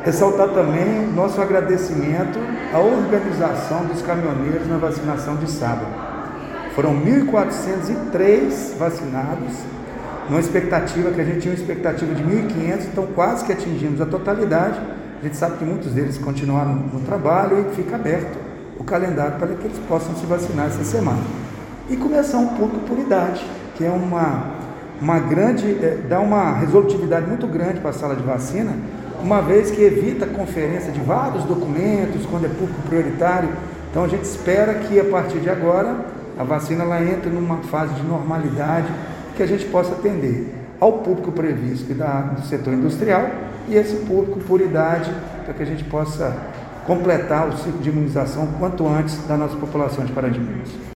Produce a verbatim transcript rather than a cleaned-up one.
Ressaltar também nosso agradecimento à organização dos caminhoneiros na vacinação de sábado. Foram mil quatrocentos e três vacinados, numa expectativa que a gente tinha uma expectativa de mil e quinhentos, então quase que atingimos a totalidade. A gente sabe que muitos deles continuaram no trabalho e fica aberto o calendário para que eles possam se vacinar essa semana. E começar um pouco por idade, que é uma, uma grande, é, dá uma resolutividade muito grande para a sala de vacina, uma vez que evita a conferência de vários documentos, quando é público prioritário. Então a gente espera que a partir de agora a vacina ela entre numa fase de normalidade, que a gente possa atender ao público previsto da, do setor industrial e esse público por idade, para que a gente possa completar o ciclo de imunização quanto antes da nossa população de Paraty.